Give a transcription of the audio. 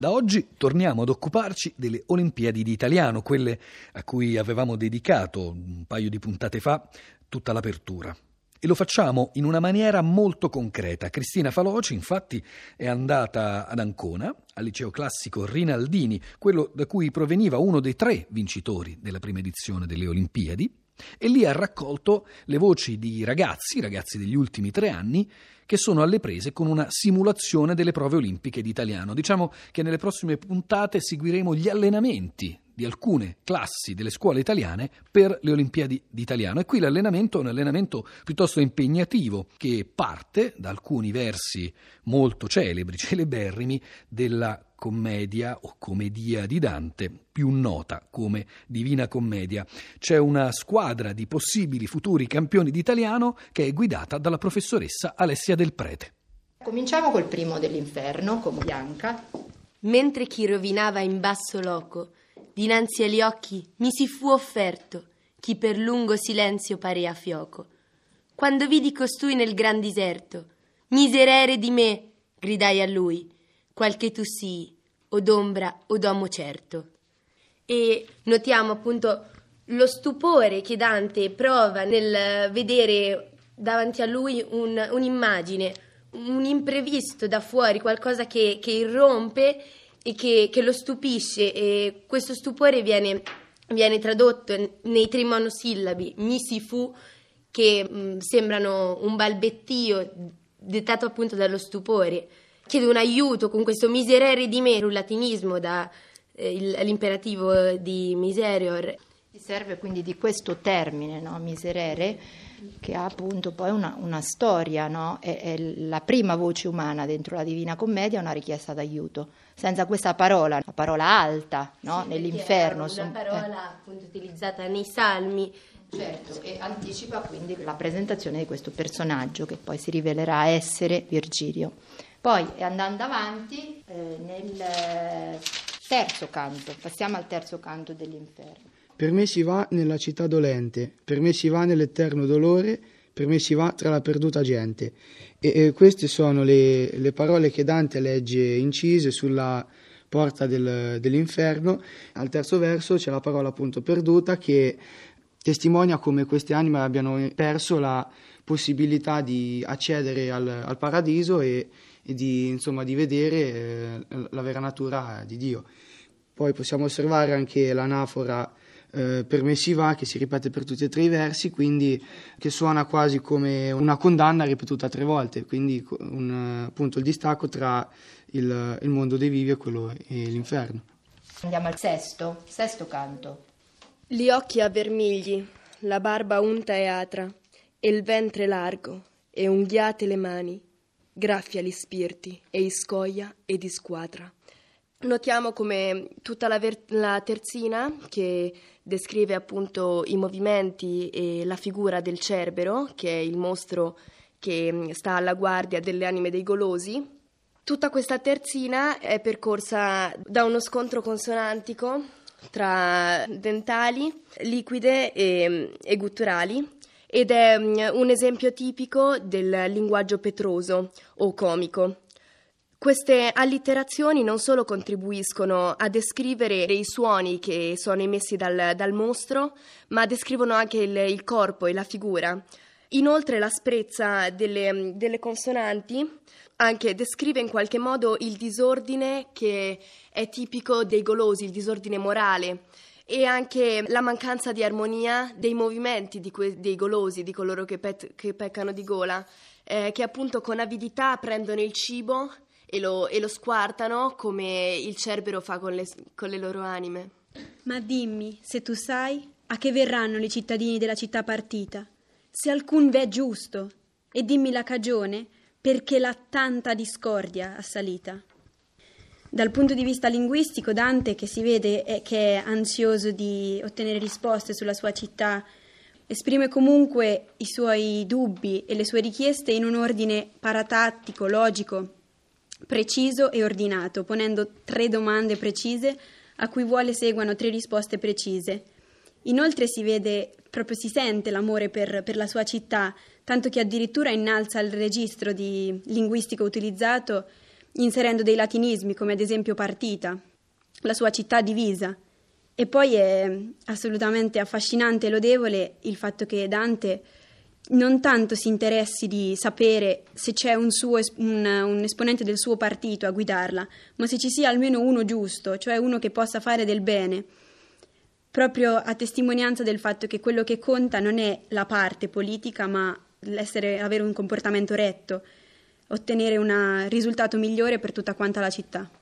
Da oggi torniamo ad occuparci delle Olimpiadi di Italiano, quelle a cui avevamo dedicato un paio di puntate fa tutta l'apertura. E lo facciamo in una maniera molto concreta. Cristina Faloci, infatti, è andata ad Ancona, al liceo classico Rinaldini, quello da cui proveniva uno dei 3 vincitori della prima edizione delle Olimpiadi, e lì ha raccolto le voci di ragazzi degli ultimi 3 anni, che sono alle prese con una simulazione delle prove olimpiche di italiano. Diciamo che nelle prossime puntate seguiremo gli allenamenti di alcune classi delle scuole italiane per le Olimpiadi di italiano. E qui l'allenamento è un allenamento piuttosto impegnativo, che parte da alcuni versi molto celeberrimi della commedia o commedia di Dante, più nota come Divina Commedia. C'è una squadra di possibili futuri campioni d'italiano che è guidata dalla professoressa Alessia Del Prete. Cominciamo col primo dell'Inferno, con Bianca. Mentre chi rovinava in basso loco, dinanzi agli occhi mi si fu offerto chi per lungo silenzio parea fioco. Quando vidi costui nel gran diserto, miserere di me, gridai a lui, qualche tu sii, o d'ombra o d'uomo certo. E notiamo appunto lo stupore che Dante prova nel vedere davanti a lui un'immagine, un imprevisto da fuori, qualcosa che irrompe e che lo stupisce, e questo stupore viene tradotto nei 3 monosillabi mi si fu, che sembrano un balbettio dettato appunto dallo stupore. Chiedo un aiuto con questo miserere di me, un latinismo l'imperativo di miserior. Si serve quindi di questo termine, no? Miserere, che ha appunto poi una storia, no? È la prima voce umana dentro la Divina Commedia, una richiesta d'aiuto. Senza questa parola, la parola alta, no? Sì, nell'inferno. È una parola appunto utilizzata nei Salmi. Certo, e anticipa quindi la presentazione di questo personaggio che poi si rivelerà essere Virgilio. Poi, andando avanti, nel terzo canto, passiamo al terzo canto dell'Inferno. Per me si va nella città dolente, per me si va nell'eterno dolore, per me si va tra la perduta gente. E queste sono le parole che Dante legge incise sulla porta dell'inferno. Al terzo verso c'è la parola appunto perduta, che testimonia come queste anime abbiano perso la possibilità di accedere al paradiso e di vedere la vera natura di Dio. Poi possiamo osservare anche l'anafora per me si va, che si ripete per tutti e 3 i versi, quindi che suona quasi come una condanna ripetuta 3 volte, quindi appunto il distacco tra il mondo dei vivi e l'inferno. Andiamo al sesto canto. Gli occhi avvermigli, la barba unta e atra, e il ventre largo, e unghiate le mani, graffia gli spirti, e iscoglia ed isquadra. Notiamo come tutta la terzina, che descrive appunto i movimenti e la figura del Cerbero, che è il mostro che sta alla guardia delle anime dei golosi. Tutta questa terzina è percorsa da uno scontro consonantico tra dentali, liquide e gutturali, ed è un esempio tipico del linguaggio petroso o comico. Queste allitterazioni non solo contribuiscono a descrivere i suoni che sono emessi dal mostro, ma descrivono anche il corpo e la figura. Inoltre l'asprezza delle consonanti anche descrive in qualche modo il disordine che è tipico dei golosi, il disordine morale, e anche la mancanza di armonia dei movimenti dei golosi, di coloro che peccano di gola, che appunto con avidità prendono il cibo e lo squartano, come il Cerbero fa con le loro anime. Ma dimmi, se tu sai, a che verranno i cittadini della città partita, se alcun v'è giusto, e dimmi la cagione perché l'ha tanta discordia assalita. Dal punto di vista linguistico, Dante, che si vede che è ansioso di ottenere risposte sulla sua città, esprime comunque i suoi dubbi e le sue richieste in un ordine paratattico, logico, preciso e ordinato, ponendo 3 domande precise a cui vuole seguano 3 risposte precise. Inoltre si sente l'amore per la sua città, tanto che addirittura innalza il registro linguistico utilizzato inserendo dei latinismi come ad esempio partita, la sua città divisa. E poi è assolutamente affascinante e lodevole il fatto che Dante non tanto si interessi di sapere se c'è un esponente del suo partito a guidarla, ma se ci sia almeno uno giusto, cioè uno che possa fare del bene, proprio a testimonianza del fatto che quello che conta non è la parte politica, ma avere un comportamento retto, ottenere un risultato migliore per tutta quanta la città.